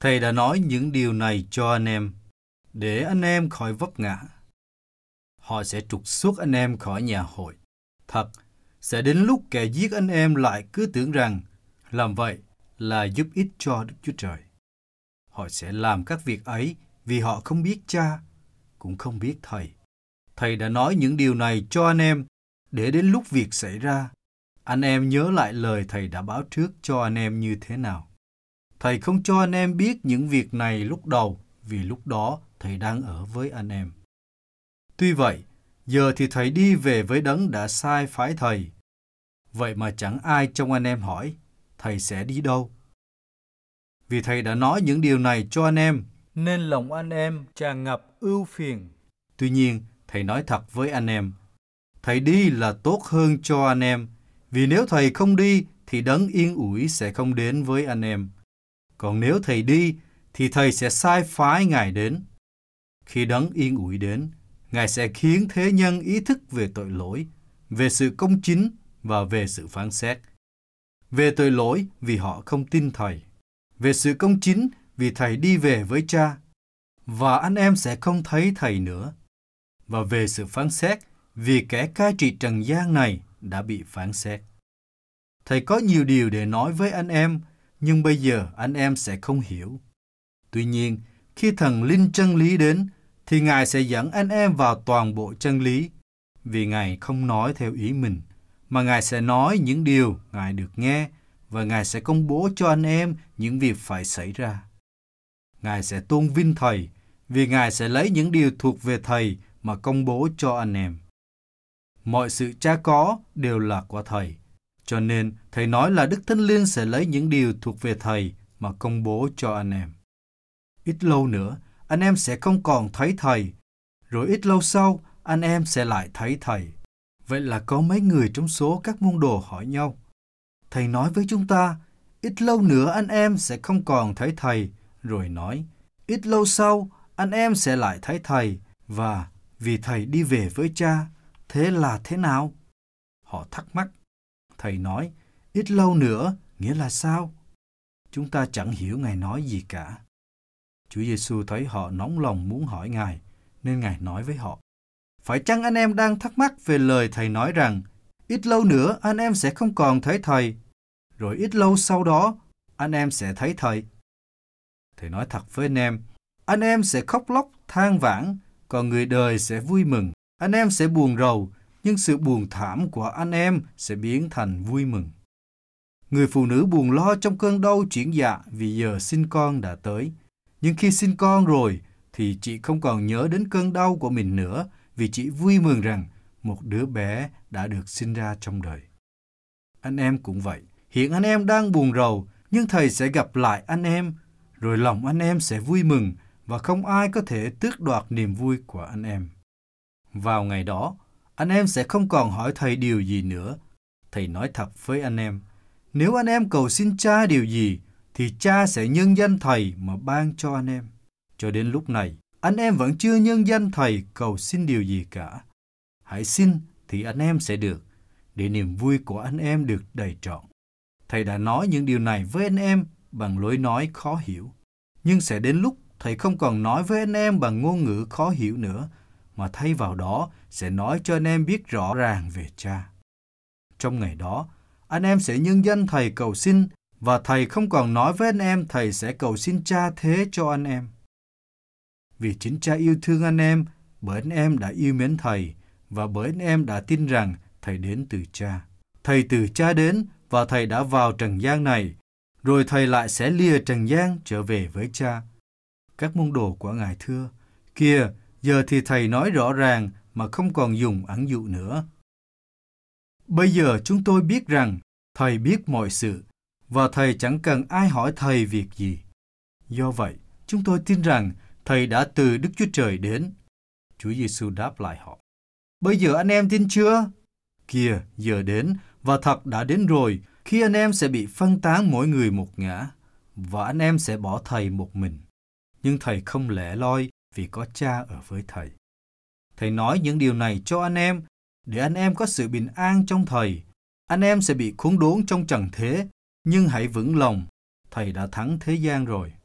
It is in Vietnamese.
Thầy đã nói những điều này cho anh em, để anh em khỏi vấp ngã. Họ sẽ trục xuất anh em khỏi nhà hội. Thật, sẽ đến lúc kẻ giết anh em lại cứ tưởng rằng làm vậy là giúp ích cho Đức Chúa Trời. Họ sẽ làm các việc ấy vì họ không biết Cha, cũng không biết Thầy. Thầy đã nói những điều này cho anh em, để đến lúc việc xảy ra, anh em nhớ lại lời Thầy đã báo trước cho anh em như thế nào. Thầy không cho anh em biết những việc này lúc đầu, vì lúc đó Thầy đang ở với anh em. Tuy vậy, giờ thì Thầy đi về với Đấng đã sai phái Thầy. Vậy mà chẳng ai trong anh em hỏi, Thầy sẽ đi đâu? Vì Thầy đã nói những điều này cho anh em, nên lòng anh em tràn ngập ưu phiền. Tuy nhiên, Thầy nói thật với anh em, Thầy đi là tốt hơn cho anh em, vì nếu Thầy không đi, thì Đấng yên ủi sẽ không đến với anh em. Còn nếu Thầy đi, thì Thầy sẽ sai phái Ngài đến. Khi Đấng yên ủi đến, Ngài sẽ khiến thế nhân ý thức về tội lỗi, về sự công chính và về sự phán xét. Về tội lỗi vì họ không tin Thầy. Về sự công chính vì Thầy đi về với Cha, và anh em sẽ không thấy Thầy nữa. Và về sự phán xét vì kẻ cai trị trần gian này đã bị phán xét. Thầy có nhiều điều để nói với anh em, nhưng bây giờ anh em sẽ không hiểu. Tuy nhiên, khi Thần Linh chân lý đến, thì Ngài sẽ dẫn anh em vào toàn bộ chân lý, vì Ngài không nói theo ý mình, mà Ngài sẽ nói những điều Ngài được nghe, và Ngài sẽ công bố cho anh em những việc phải xảy ra. Ngài sẽ tôn vinh Thầy, vì Ngài sẽ lấy những điều thuộc về Thầy mà công bố cho anh em. Mọi sự Cha có đều là của Thầy, cho nên Thầy nói là Đức Thánh Linh sẽ lấy những điều thuộc về Thầy mà công bố cho anh em. Ít lâu nữa, anh em sẽ không còn thấy Thầy, rồi ít lâu sau, anh em sẽ lại thấy Thầy. Vậy là có mấy người trong số các môn đồ hỏi nhau, Thầy nói với chúng ta, ít lâu nữa anh em sẽ không còn thấy Thầy, rồi nói, ít lâu sau, anh em sẽ lại thấy Thầy, và vì Thầy đi về với Cha, thế là thế nào? Họ thắc mắc. Thầy nói, ít lâu nữa, nghĩa là sao? Chúng ta chẳng hiểu Ngài nói gì cả. Chúa Giêsu thấy họ nóng lòng muốn hỏi Ngài, nên Ngài nói với họ, phải chăng anh em đang thắc mắc về lời Thầy nói rằng, ít lâu nữa anh em sẽ không còn thấy Thầy, rồi ít lâu sau đó anh em sẽ thấy Thầy? Thầy nói thật với anh em sẽ khóc lóc, than vãn, còn người đời sẽ vui mừng. Anh em sẽ buồn rầu, nhưng sự buồn thảm của anh em sẽ biến thành vui mừng. Người phụ nữ buồn lo trong cơn đau chuyển dạ vì giờ sinh con đã tới. Nhưng khi sinh con rồi, thì chị không còn nhớ đến cơn đau của mình nữa, vì chị vui mừng rằng một đứa bé đã được sinh ra trong đời. Anh em cũng vậy. Hiện anh em đang buồn rầu, nhưng Thầy sẽ gặp lại anh em, rồi lòng anh em sẽ vui mừng, và không ai có thể tước đoạt niềm vui của anh em. Vào ngày đó, anh em sẽ không còn hỏi Thầy điều gì nữa. Thầy nói thật với anh em, nếu anh em cầu xin Cha điều gì, thì Cha sẽ nhân danh Thầy mà ban cho anh em. Cho đến lúc này, anh em vẫn chưa nhân danh Thầy cầu xin điều gì cả. Hãy xin thì anh em sẽ được, để niềm vui của anh em được đầy trọn. Thầy đã nói những điều này với anh em bằng lối nói khó hiểu. Nhưng sẽ đến lúc Thầy không còn nói với anh em bằng ngôn ngữ khó hiểu nữa, mà thay vào đó sẽ nói cho anh em biết rõ ràng về Cha. Trong ngày đó, anh em sẽ nhân danh Thầy cầu xin, và Thầy không còn nói với anh em Thầy sẽ cầu xin Cha thế cho anh em. Vì chính Cha yêu thương anh em, bởi anh em đã yêu mến Thầy, và bởi anh em đã tin rằng Thầy đến từ Cha. Thầy từ Cha đến, và Thầy đã vào trần gian này, rồi Thầy lại sẽ lìa trần gian trở về với Cha. Các môn đồ của Ngài thưa, kìa, giờ thì Thầy nói rõ ràng mà không còn dùng ẩn dụ nữa. Bây giờ chúng tôi biết rằng Thầy biết mọi sự, và Thầy chẳng cần ai hỏi Thầy việc gì. Do vậy, chúng tôi tin rằng Thầy đã từ Đức Chúa Trời đến. Chúa Giêsu đáp lại họ, bây giờ anh em tin chưa? Kìa, giờ đến, và thật đã đến rồi, khi anh em sẽ bị phân tán mỗi người một ngã, và anh em sẽ bỏ Thầy một mình. Nhưng Thầy không lẻ loi, vì có Cha ở với Thầy. Thầy nói những điều này cho anh em, để anh em có sự bình an trong Thầy. Anh em sẽ bị khốn đốn trong trần thế, nhưng hãy vững lòng, Thầy đã thắng thế gian rồi.